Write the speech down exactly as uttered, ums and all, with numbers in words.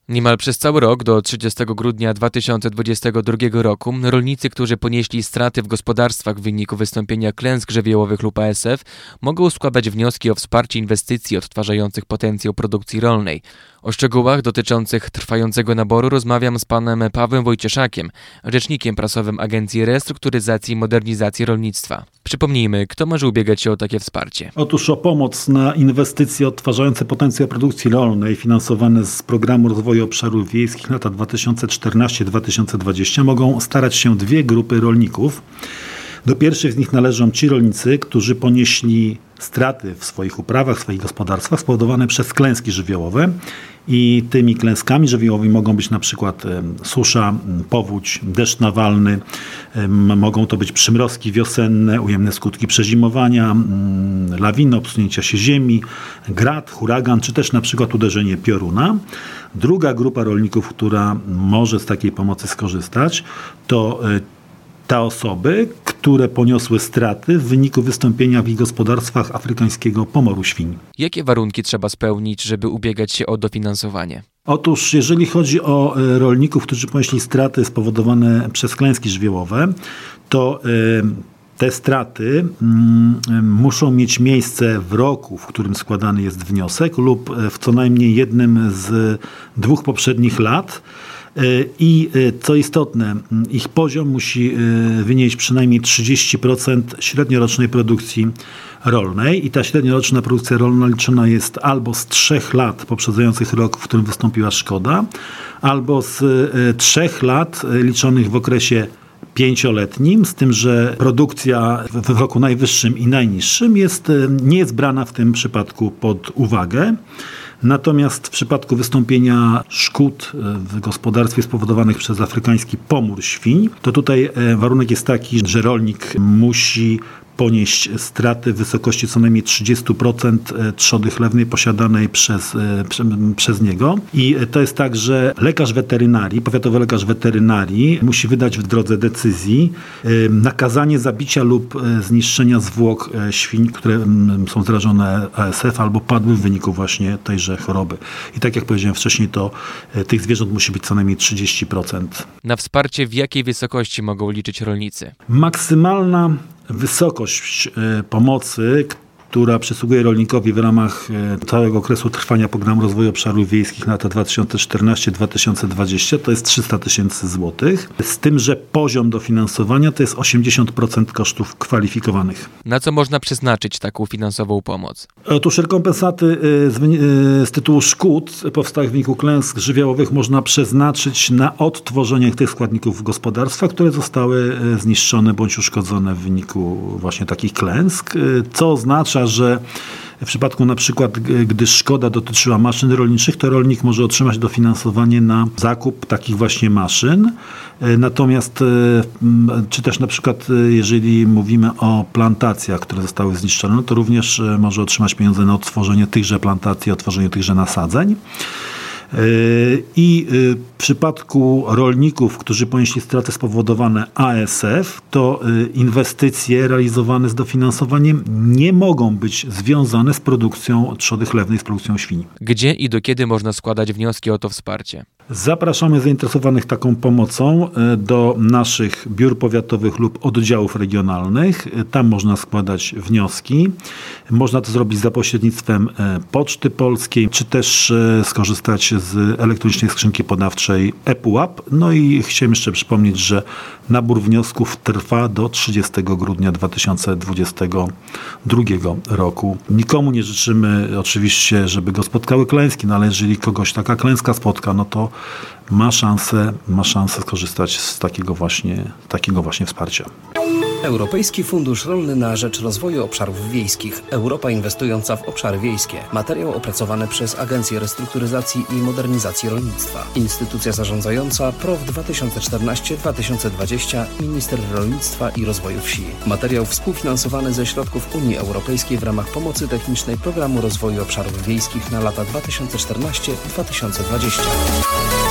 Niemal przez cały rok do trzydziestego grudnia dwa tysiące dwudziestego drugiego roku rolnicy, którzy ponieśli straty w gospodarstwach w wyniku wystąpienia klęsk żywiołowych lub A S F, mogą składać wnioski o wsparcie inwestycji odtwarzających potencjał produkcji rolnej. O szczegółach dotyczących trwającego naboru rozmawiam z panem Pawłem Wojcieszakiem, rzecznikiem prasowym Agencji Restrukturyzacji i Modernizacji Rolnictwa. Przypomnijmy, kto może ubiegać się o takie wsparcie? Otóż o pomoc na inwestycje odtwarzające potencjał produkcji rolnej finansowane z Programu Rozwoju Obszarów Wiejskich lata dwa tysiące czternasty do dwa tysiące dwudziestego mogą starać się dwie grupy rolników. Do pierwszych z nich należą ci rolnicy, którzy ponieśli straty w swoich uprawach, w swoich gospodarstwach spowodowane przez klęski żywiołowe. I tymi klęskami żywiołowymi mogą być na przykład susza, powódź, deszcz nawalny, mogą to być przymrozki wiosenne, ujemne skutki przezimowania, lawiny, obsunięcia się ziemi, grad, huragan, czy też na przykład uderzenie pioruna. Druga grupa rolników, która może z takiej pomocy skorzystać, to te osoby, które poniosły straty w wyniku wystąpienia w ich gospodarstwach afrykańskiego pomoru świń. Jakie warunki trzeba spełnić, żeby ubiegać się o dofinansowanie? Otóż jeżeli chodzi o rolników, którzy ponieśli straty spowodowane przez klęski żywiołowe, to te straty muszą mieć miejsce w roku, w którym składany jest wniosek, lub w co najmniej jednym z dwóch poprzednich lat. I co istotne, ich poziom musi wynieść przynajmniej trzydzieści procent średniorocznej produkcji rolnej i ta średnioroczna produkcja rolna liczona jest albo z trzech lat poprzedzających rok, w którym wystąpiła szkoda, albo z trzech lat liczonych w okresie pięcioletnim, z tym, że produkcja w roku najwyższym i najniższym jest, nie jest brana w tym przypadku pod uwagę. Natomiast w przypadku wystąpienia szkód w gospodarstwie spowodowanych przez afrykański pomór świń, to tutaj warunek jest taki, że rolnik musi ponieść straty w wysokości co najmniej trzydzieści procent trzody chlewnej posiadanej przez, prze, przez niego. I to jest tak, że lekarz weterynarii, powiatowy lekarz weterynarii musi wydać w drodze decyzji nakazanie zabicia lub zniszczenia zwłok świń, które są zarażone A S F albo padły w wyniku właśnie tejże choroby. I tak jak powiedziałem wcześniej, to tych zwierząt musi być co najmniej trzydzieści procent. Na wsparcie w jakiej wysokości mogą liczyć rolnicy? Maksymalna wysokość pomocy, która przysługuje rolnikowi w ramach całego okresu trwania Programu Rozwoju Obszarów Wiejskich na lata dwa tysiące czternasty do dwa tysiące dwudziestego, to jest trzysta tysięcy złotych. Z tym, że poziom dofinansowania to jest osiemdziesiąt procent kosztów kwalifikowanych. Na co można przeznaczyć taką finansową pomoc? Otóż rekompensaty z, z tytułu szkód powstałych w wyniku klęsk żywiołowych można przeznaczyć na odtworzenie tych składników gospodarstwa, które zostały zniszczone bądź uszkodzone w wyniku właśnie takich klęsk, co oznacza, że w przypadku na przykład, gdy szkoda dotyczyła maszyn rolniczych, to rolnik może otrzymać dofinansowanie na zakup takich właśnie maszyn. Natomiast, czy też na przykład, jeżeli mówimy o plantacjach, które zostały zniszczone, no to również może otrzymać pieniądze na odtworzenie tychże plantacji, odtworzenie tychże nasadzeń. I w przypadku rolników, którzy ponieśli straty spowodowane A S F, to inwestycje realizowane z dofinansowaniem nie mogą być związane z produkcją trzody chlewnej, z produkcją świń. Gdzie i do kiedy można składać wnioski o to wsparcie? Zapraszamy zainteresowanych taką pomocą do naszych biur powiatowych lub oddziałów regionalnych. Tam można składać wnioski. Można to zrobić za pośrednictwem Poczty Polskiej, czy też skorzystać z elektronicznej skrzynki podawczej ePUAP. No i chciałem jeszcze przypomnieć, że nabór wniosków trwa do trzydziestego grudnia dwa tysiące dwudziestego drugiego roku. Nikomu nie życzymy oczywiście, żeby go spotkały klęski, no ale jeżeli kogoś taka klęska spotka, no to ma szansę, ma szansę skorzystać z takiego właśnie, takiego właśnie wsparcia. Europejski Fundusz Rolny na rzecz Rozwoju Obszarów Wiejskich. Europa inwestująca w obszary wiejskie. Materiał opracowany przez Agencję Restrukturyzacji i Modernizacji Rolnictwa. Instytucja zarządzająca P R O W dwa tysiące czternasty do dwa tysiące dwudziestego. Minister Rolnictwa i Rozwoju Wsi. Materiał współfinansowany ze środków Unii Europejskiej w ramach pomocy technicznej Programu Rozwoju Obszarów Wiejskich na lata dwa tysiące czternasty do dwa tysiące dwudziestego.